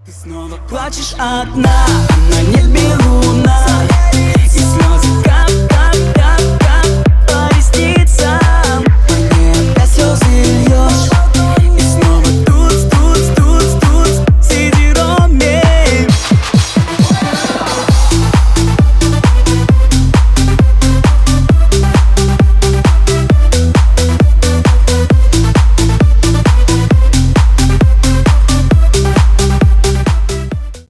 Ты снова плачешь одна, на небе луна, и слезы